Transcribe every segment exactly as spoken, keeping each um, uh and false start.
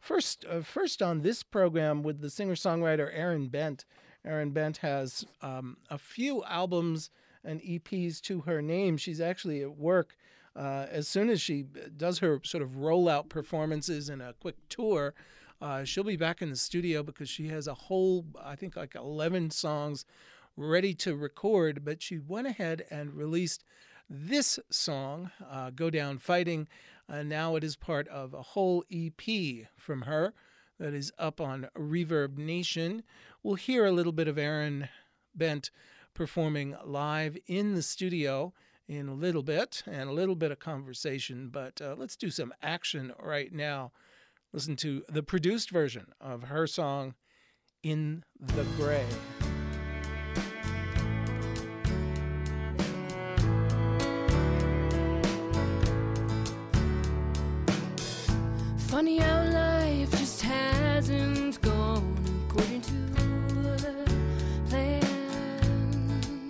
First, uh, first on this program with the singer-songwriter Erin Bent. Erin Bent has um, a few albums and E Ps to her name. She's actually at work uh, as soon as she does her sort of rollout performances and a quick tour. Uh, she'll be back in the studio because she has a whole, I think, like eleven songs ready to record. But she went ahead and released this song, uh, Go Down Fighting. And now it is part of a whole E P from her that is up on Reverb Nation. We'll hear a little bit of Erin Bent performing live in the studio in a little bit and a little bit of conversation. But uh, let's do some action right now. Listen to the produced version of her song, In the Gray. Funny how life just hasn't gone according to the plan.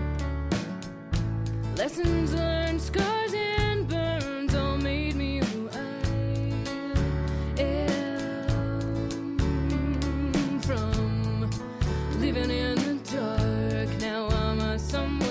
Lessons learned, scars and burns all made me who I am. From living in the dark, now I'm a somewhere.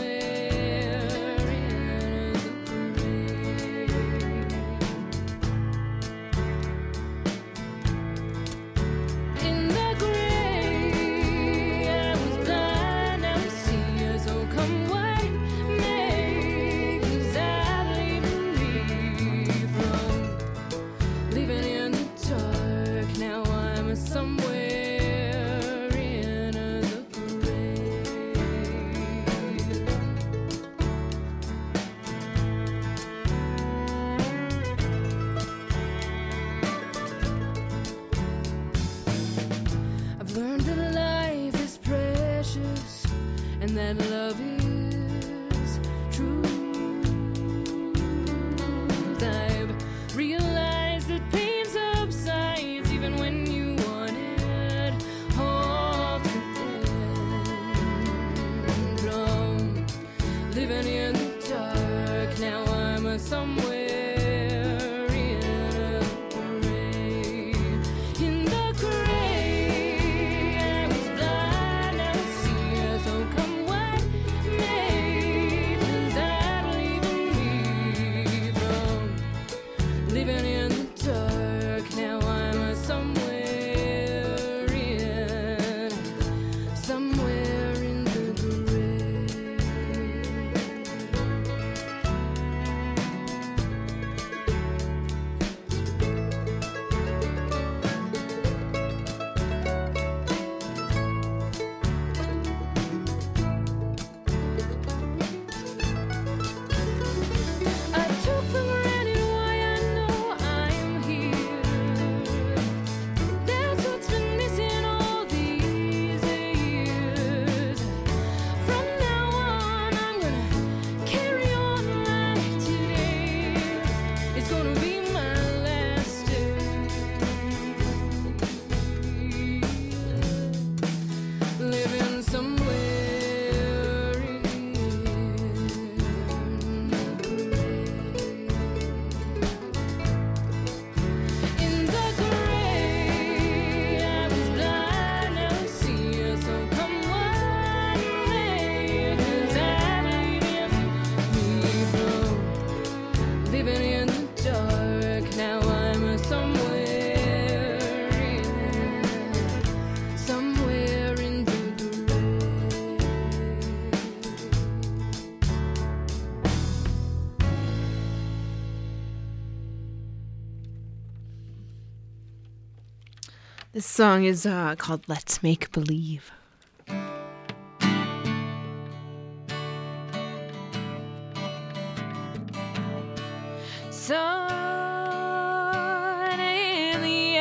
That love is truth. I've realized that pain subsides even when you want it all to end. From living in the dark, now I'm a somewhere. This song is uh, called Let's Make Believe. Sun in the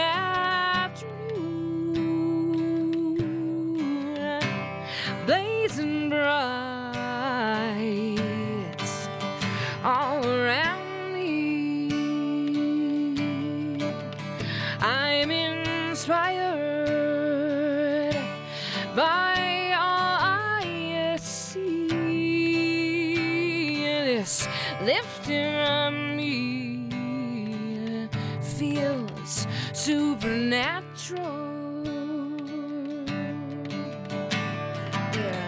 afternoon, blazing bright all around me. I'm inspired by all I see. This lifting on me feels supernatural. Yeah.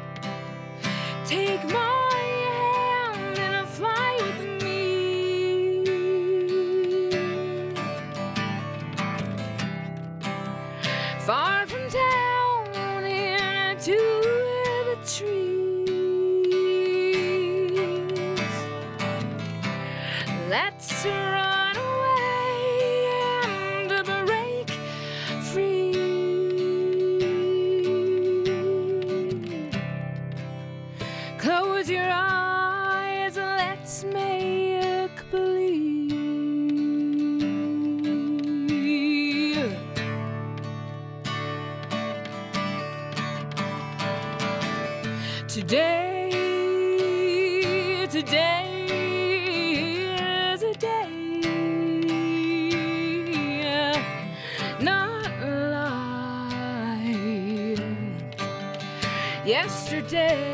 Take my hand and fly with me. Far from town into the trees. Let's run away and break free. Close your eyes, let's make believe. Today, today is a day, not like yesterday.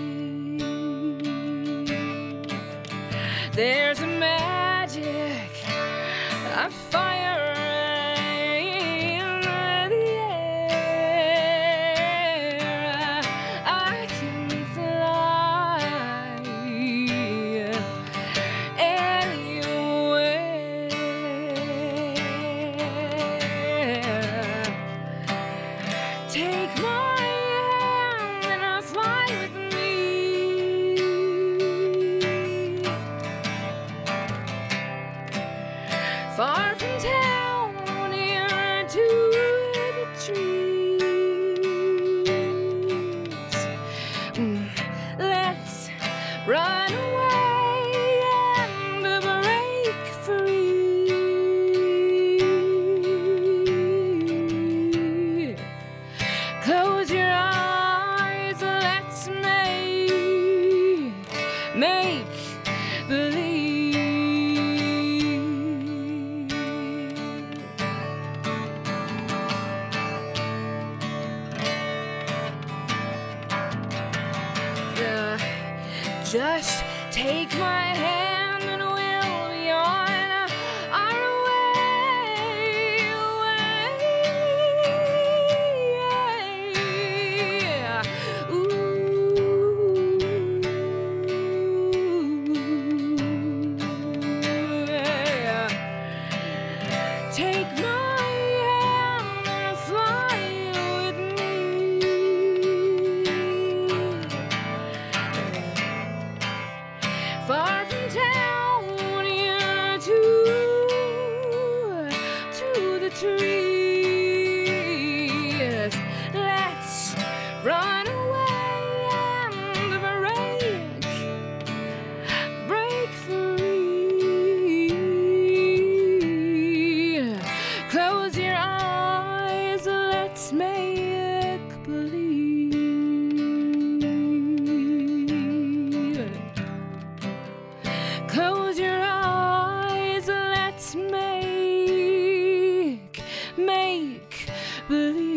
There's a magic, a fire in the air. I can fly anywhere. Take my hand and fly with me. Far from town into the trees. Mm, Let's run away and break free. Close your eyes, let's make, make believe. Yeah. Just take my hand and we'll be on our way, way. Ooh, yeah. Take my hand and fly with me. Far from town into to the trees. Let's run away and break, break free. Close your eyes, let's make believe. Close your eyes, let's make, make believe.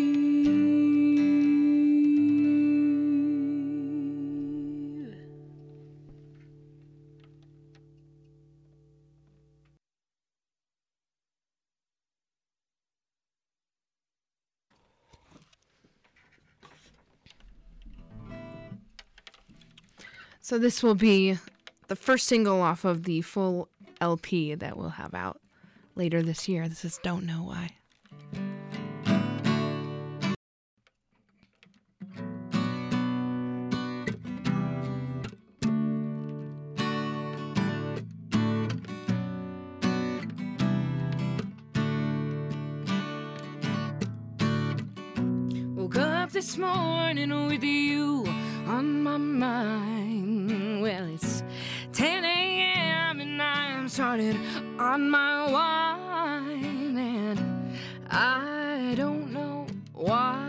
So this will be the first single off of the full L P that we'll have out later this year. This is Don't Know Why. Woke up this morning with you on my mind. Well, it's ten a.m. and I'm started on my wine, and I don't know why.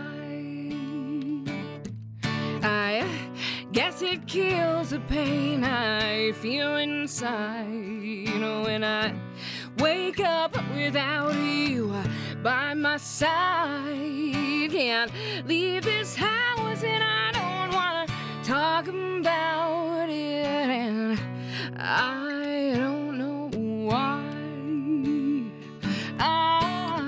I guess it kills the pain I feel inside when I wake up without you by my side. Can't leave this house and I don't wanna talk about it, and I don't know why. I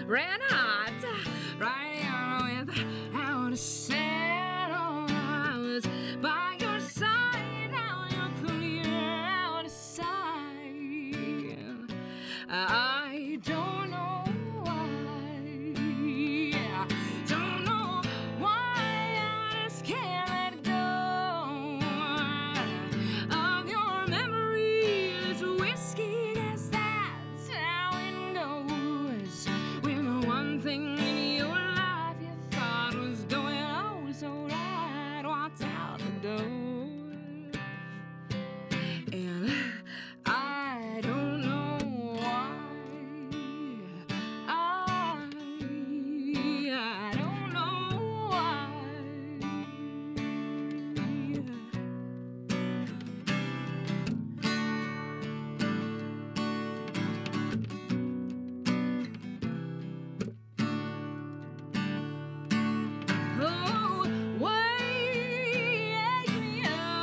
red hot, right without a settle. I was by your side, now you're clear out of sight. I don't know why, yeah, don't know why I just can't let go of your memories. Whiskey, yes, that's how it goes. When the one thing in your life you thought was going oh so right walks out the door. And I don't know why. I, I don't know why. Oh, wake me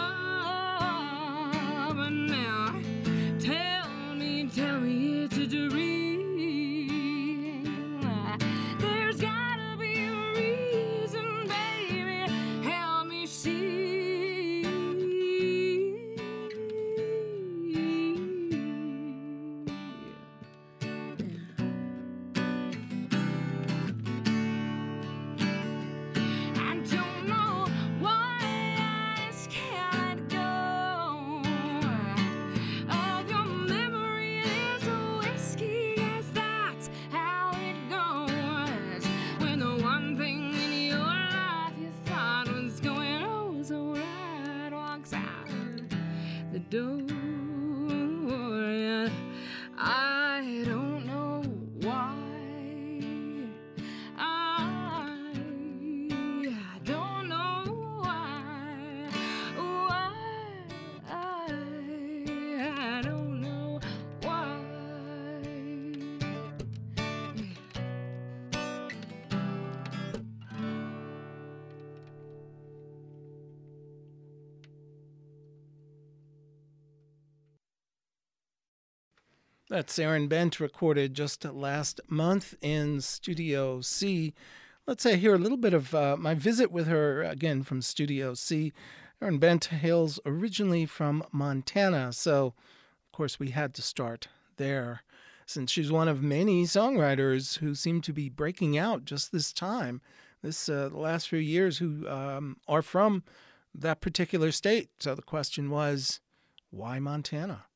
up now. Tell me, tell me it's a dream. There's gotta be a reason, baby. Help me see. I don't know why I just can't let go of your memory. There's a whiskey, yes, that's how it goes. When the one thing in your life you thought was going oh so right walks out the door. And I don't know why. I, I don't know why. Why? I, I don't know why. That's Erin Bent, recorded just last month in Studio C. Let's say hear a little bit of uh, my visit with her again from Studio C. Erin Bent hails originally from Montana, so of course we had to start there, since she's one of many songwriters who seem to be breaking out just this time, this uh, the last few years, who um, are from that particular state. So the question was, why Montana?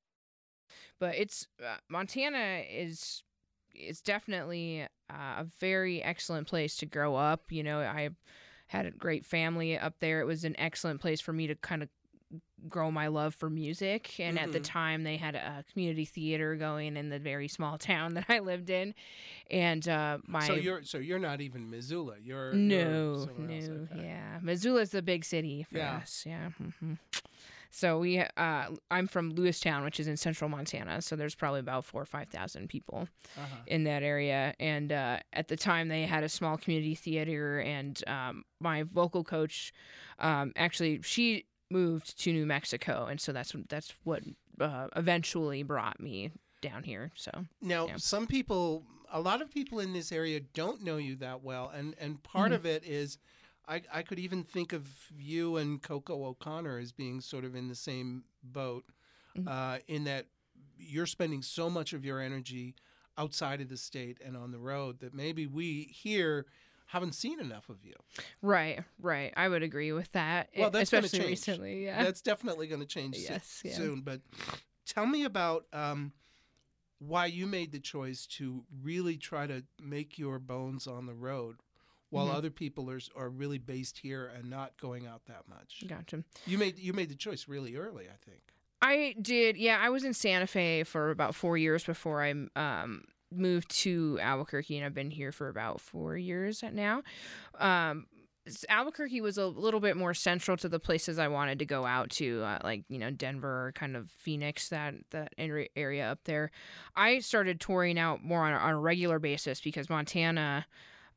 But it's uh, Montana is is definitely uh, a very excellent place to grow up. You know, I had a great family up there. It was an excellent place for me to kind of grow my love for music. And at the Mhm. time, they had a community theater going in the very small town that I lived in. And uh, my So you're so you're not even Missoula. You're no, you're somewhere else, no, okay. yeah, Missoula's the big city for Yeah. us. Yeah. hmm So we, uh, I'm from Lewistown, which is in central Montana. So there's probably about four or five thousand people Uh-huh. in that area. And uh, at the time, they had a small community theater, and um, my vocal coach, um, actually, she moved to New Mexico, and so that's that's what uh, eventually brought me down here. So Now, Yeah. some people, a lot of people in this area don't know you that well, and and part Mhm. of it is, I I could even think of you and Coco O'Connor as being sort of in the same boat, Mhm. uh, in that you're spending so much of your energy outside of the state and on the road that maybe we here haven't seen enough of you. right, right, I would agree with that. Well, e- that's gonna especially change. recently. Yeah. That's definitely going to change so- Yes, yeah. soon. But tell me about um, why you made the choice to really try to make your bones on the road, while Mhm. other people are s- are really based here and not going out that much. Gotcha. You made you made the choice really early, I think. I did. Yeah, I was in Santa Fe for about four years before I um, moved to Albuquerque, and I've been here for about four years now. Um, s- Albuquerque was a little bit more central to the places I wanted to go out to, uh, like you know Denver, kind of Phoenix, that that area area up there. I started touring out more on a, on a regular basis because Montana.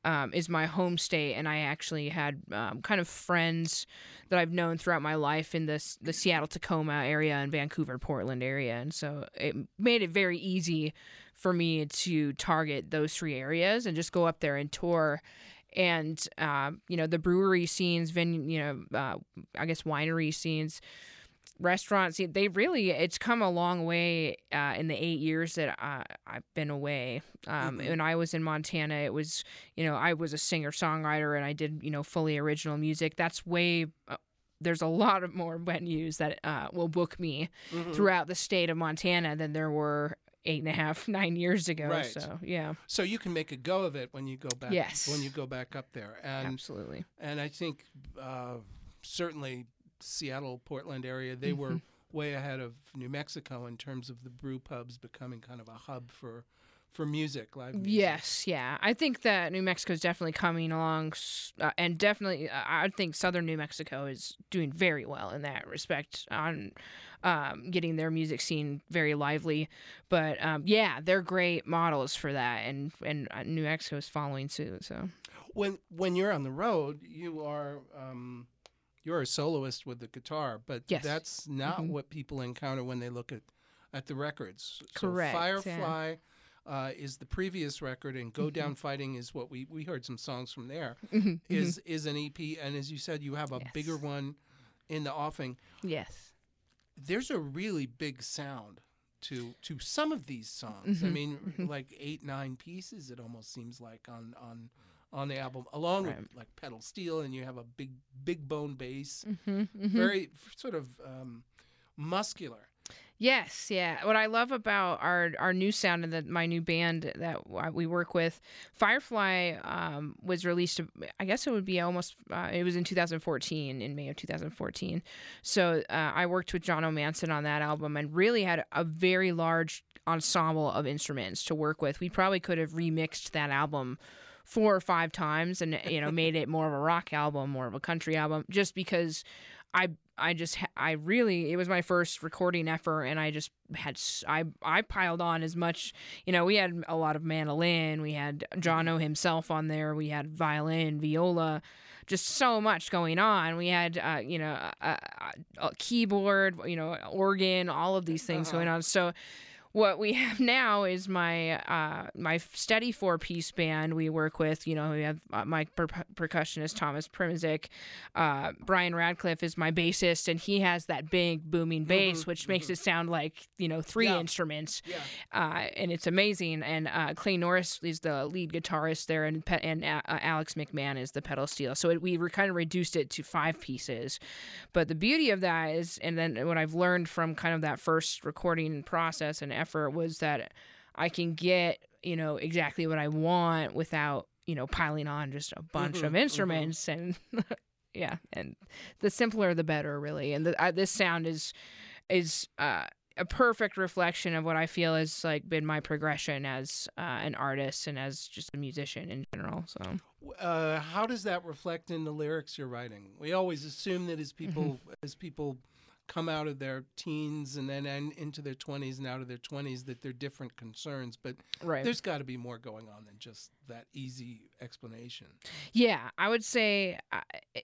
um, is my home state, and I actually had um, kind of friends that I've known throughout my life in this the Seattle Tacoma area and Vancouver Portland area, and so it made it very easy for me to target those three areas and just go up there and tour. And uh, you know, the brewery scenes, venue, you know, uh, I guess winery scenes, restaurants, they really, it's come a long way uh, in the eight years that I, I've been away. Um, Mhm. When I was in Montana, it was, you know, I was a singer-songwriter and I did, you know, fully original music. That's way, uh, there's a lot of more venues that uh, will book me Mhm. throughout the state of Montana than there were eight and a half, nine years ago. Right. So, yeah, So you can make a go of it when you go back. Yes. When you go back up there, and absolutely. and I think uh, certainly Seattle, Portland area, they were way ahead of New Mexico in terms of the brew pubs becoming kind of a hub for for music, live music. Yes, yeah. I think that New Mexico is definitely coming along, s- uh, and definitely, uh, I think Southern New Mexico is doing very well in that respect on um, getting their music scene very lively. But um, yeah, they're great models for that, and and uh, New Mexico is following suit. So When when you're on the road, you are um, you're a soloist with the guitar, but Yes. that's not Mhm. what people encounter when they look at at the records. Correct, So yeah. Firefly uh, is the previous record, and Go Mm-hmm. Down Fighting is what we we heard some songs from there. Mhm, Is is an E P, and as you said, you have a Yes. bigger one in the offing. yes, There's a really big sound to to some of these songs. I Mhm, mean, mhm. like eight nine pieces. It almost seems like on on on the album, along Right. with like pedal steel, and you have a big big bone bass, hmm hmm very f- sort of um, muscular. Yes, yeah. What I love about our our new sound and the, my new band that w- we work with, Firefly, um, was released. I guess it would be almost. Uh, it was in two thousand fourteen, in May of two thousand fourteen. So uh, I worked with John O'Manson on that album and really had a very large ensemble of instruments to work with. We probably could have remixed that album four or five times and you know made it more of a rock album, more of a country album, just because I I just ha- I really it was my first recording effort, and I just had s- I I piled on as much. You know, we had a lot of mandolin, we had Jono himself on there, we had violin, viola, just so much going on. We had uh, you know a, a, a keyboard, you know, organ, all of these things Uh-huh. going on. So what we have now is my uh, my steady four piece band we work with. You know, we have uh, my per- percussionist Thomas Primizik. Uh, Brian Radcliffe is my bassist, and he has that big booming bass, Mhm, which makes it sound like you know three Yeah. instruments, Yeah. uh, and it's amazing. And uh, Clay Norris is the lead guitarist there, and pe- and uh, Alex McMahon is the pedal steel. So it, we were kind of reduced it to five pieces. But the beauty of that is, and then what I've learned from kind of that first recording process and effort was that I can get, you know, exactly what I want without, you know, piling on just a bunch Mhm, of mhm. instruments. And yeah, and the simpler the better, really. And the, uh, this sound is is uh, a perfect reflection of what I feel has like been my progression as uh, an artist and as just a musician in general. So Uh, how does that reflect in the lyrics you're writing? We always assume that as people as people come out of their teens and then and into their twenties and out of their twenties that they're different concerns, but right. there's got to be more going on than just that easy explanation. Yeah, I would say uh,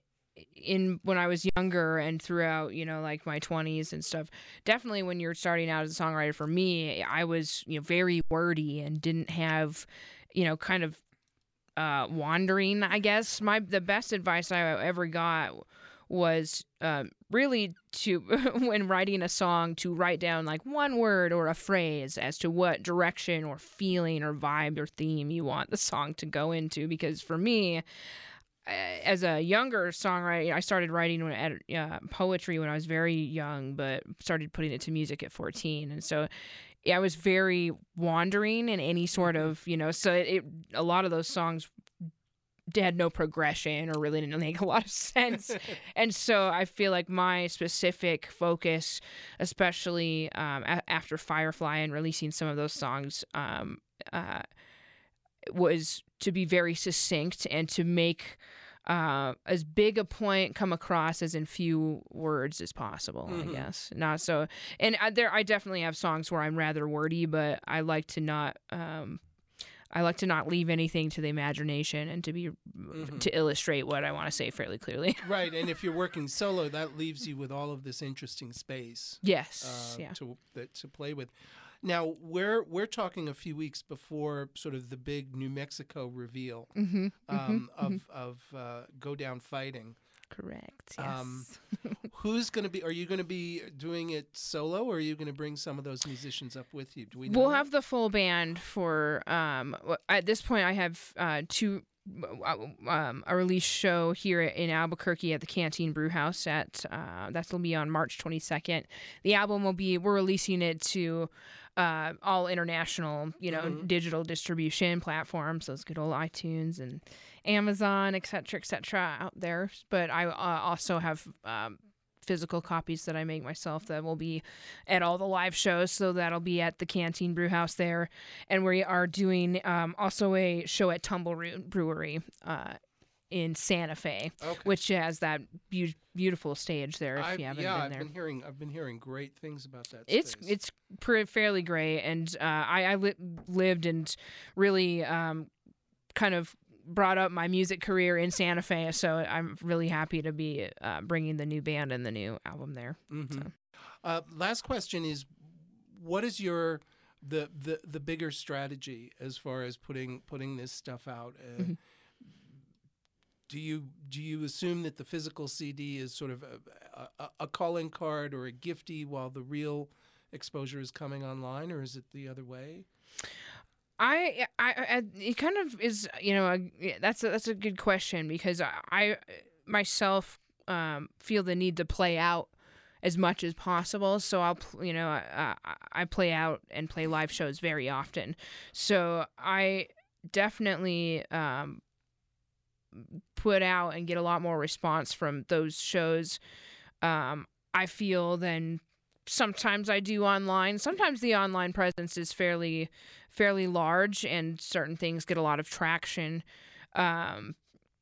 in when I was younger and throughout, you know, like my twenties and stuff, definitely when you're starting out as a songwriter, for me, I was, you know, very wordy and didn't have, you know, kind of uh, wandering, I guess. My the best advice I ever got was um, really to when writing a song to write down like one word or a phrase as to what direction or feeling or vibe or theme you want the song to go into. Because for me, as a younger songwriter, I started writing when, at, uh, poetry when I was very young, but started putting it to music at fourteen. And so yeah, I was very wandering in any sort of, you know, so it, it a lot of those songs had no progression or really didn't make a lot of sense. And so I feel like my specific focus, especially um, a- after Firefly and releasing some of those songs, um, uh, was to be very succinct and to make uh, as big a point come across as in few words as possible, Mhm. I guess. Not so, and I, there, I definitely have songs where I'm rather wordy, but I like to not, um, I like to not leave anything to the imagination and to be Mm-hmm. to illustrate what I want to say fairly clearly. Right, and if you're working solo, that leaves you with all of this interesting space Yes. uh, yeah. to that, to play with. Now we're we're talking a few weeks before sort of the big New Mexico reveal Mm-hmm. um, of of uh, Go Down Fighting. Correct. Yes. Um, Who's going to be? Are you going to be doing it solo, or are you going to bring some of those musicians up with you? Do we know We'll that? have the full band for. Um, w- at this point, I have uh, two. Um, a release show here in Albuquerque at the Canteen Brew House. At uh, that will be on March twenty-second. The album will be. We're releasing it to uh, all international, you know, Mhm. digital distribution platforms. Those good old iTunes and Amazon, et cetera, et cetera, out there. But I uh, also have. Um, physical copies that I make myself that will be at all the live shows. So that'll be at the Canteen Brew House there. And we are doing um, also a show at Tumbleroot Brewery uh, in Santa Fe, Okay. which has that be- beautiful stage there if I've, you haven't yeah, been I've there. been hearing I've been hearing great things about that. It's space. it's pre- fairly great. And uh, I, I li- lived and really um, kind of brought up my music career in Santa Fe, so I'm really happy to be uh, bringing the new band and the new album there. Mhm. So. Uh, last question is, what is your the, the the bigger strategy as far as putting putting this stuff out? Uh, Mhm. Do you do you assume that the physical C D is sort of a, a, a calling card or a gifty while the real exposure is coming online, or is it the other way? I, I, I, it kind of is, you know, a, yeah, that's a, that's a good question because I, I myself um, feel the need to play out as much as possible. So I'll, pl- you know, I, I, I play out and play live shows very often. So I definitely um, put out and get a lot more response from those shows. Um, I feel than sometimes I do online. Sometimes the online presence is fairly fairly large and certain things get a lot of traction. Um,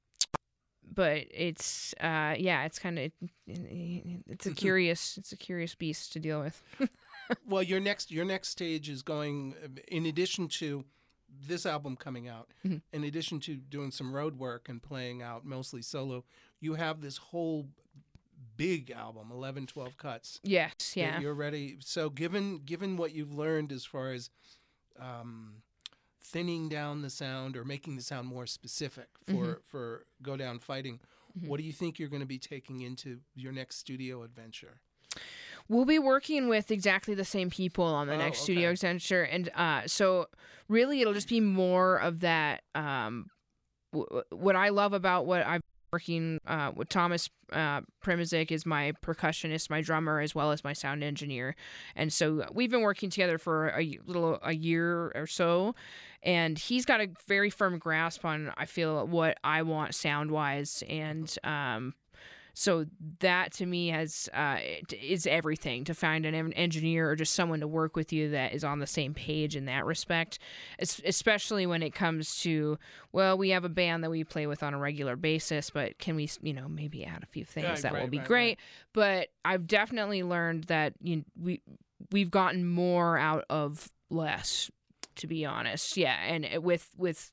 but it's uh, yeah, it's kind of it's a curious it's a curious beast to deal with. Well, your next your next stage is going, in addition to this album coming out, Mhm. in addition to doing some road work and playing out mostly solo, you have this whole big album, eleven, twelve cuts. Yes, that yeah. You're ready. So given given what you've learned as far as um, thinning down the sound or making the sound more specific for, Mhm. for Go Down Fighting, Mhm. what do you think you're going to be taking into your next studio adventure? We'll be working with exactly the same people on the Oh, next studio okay. adventure, and uh, so really it'll just be more of that. Um, w- what I love about what I've working uh, with Thomas uh, Primizik is my percussionist, my drummer, as well as my sound engineer, and so we've been working together for a y- little a year or so, and he's got a very firm grasp on I feel what I want sound wise, and um, so that to me has uh, it is everything to find an en- engineer or just someone to work with you that is on the same page in that respect, es- especially when it comes to, well, we have a band that we play with on a regular basis, but can we, you know, maybe add a few things Right, that will right, be right, great. right. But I've definitely learned that you we we've gotten more out of less, to be honest. Yeah, and it- with with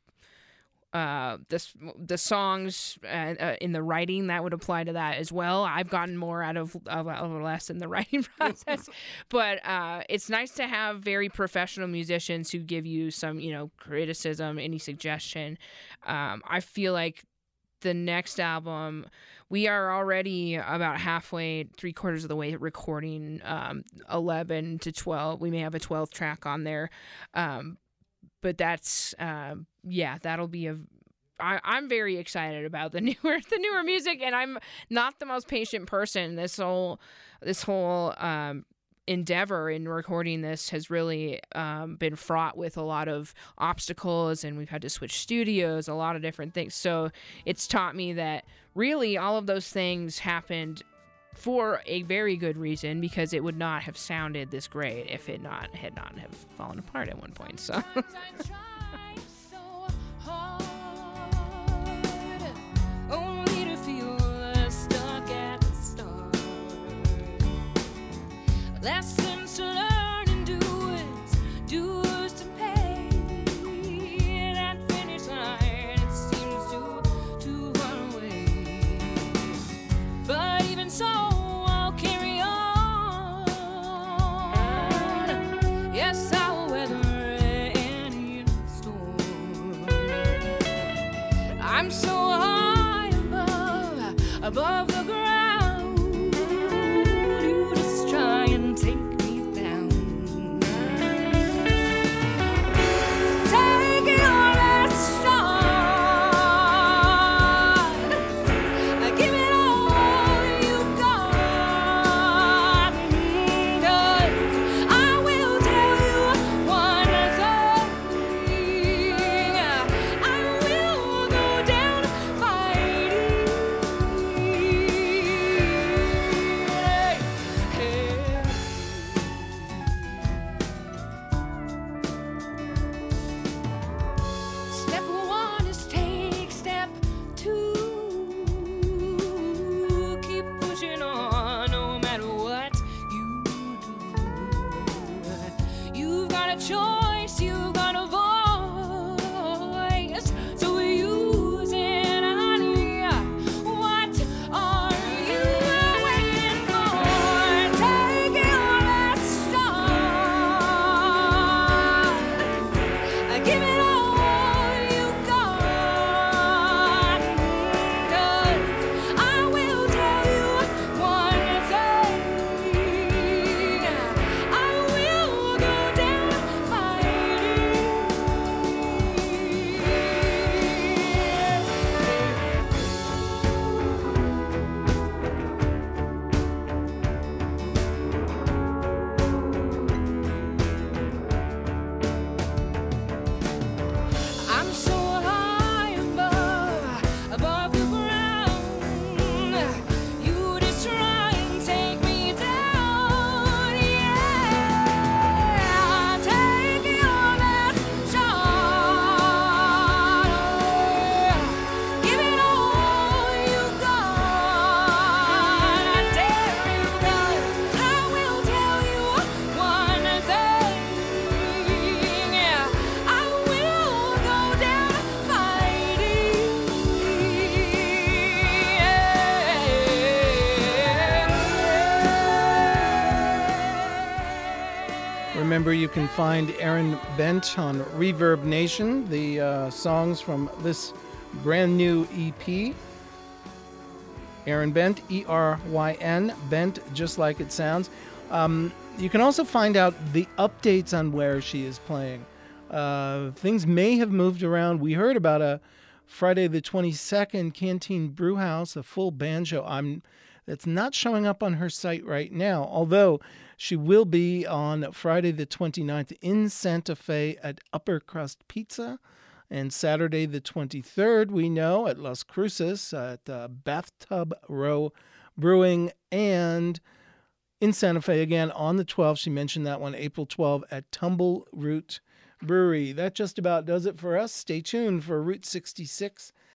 uh, the s- the songs uh, uh, in the writing that would apply to that as well. I've gotten more out of, of, of less in the writing process, but uh, it's nice to have very professional musicians who give you some, you know, criticism, any suggestion. Um, I feel like the next album, we are already about halfway, three quarters of the way recording um, eleven to twelve. We may have a twelfth track on there. Um, but that's, um, yeah, that'll be a, I, I'm very excited about the newer, the newer music, and I'm not the most patient person. This whole, this whole, um, endeavor in recording this has really um, been fraught with a lot of obstacles, and we've had to switch studios, a lot of different things. So it's taught me that really all of those things happened for a very good reason, because it would not have sounded this great if it not had not have fallen apart at one point. So only to feel less stuck at the start. Lessons to learn and doers, doers to pay. a choice you got a voice to use it, honey. What are you waiting for? Take your last shot. Give it all you got. 'Cause I will tell you one thing. I will go down fighting. I'm so high above, above the ground. You just try and take me down, yeah. Take your last shot. Give it all you got. I dare you, 'cause I will tell you one thing. I will go down fighting. Remember, you can find Erin Bent on Reverb Nation, the uh, songs from this brand new E P. Erin Bent, E R Y N, Bent, just like it sounds. Um, you can also find out the updates on where she is playing. Uh, things may have moved around. We heard about a Friday the twenty-second Canteen Brewhouse, a full band show. I'm that's not showing up on her site right now, although she will be on Friday the twenty-ninth in Santa Fe at Upper Crust Pizza, and Saturday the twenty-third, we know, at Las Cruces at uh, Bathtub Row Brewing, and in Santa Fe again on the twelfth. She mentioned that one, April twelfth, at Tumble Root Brewery. That just about does it for us. Stay tuned for Route sixty-six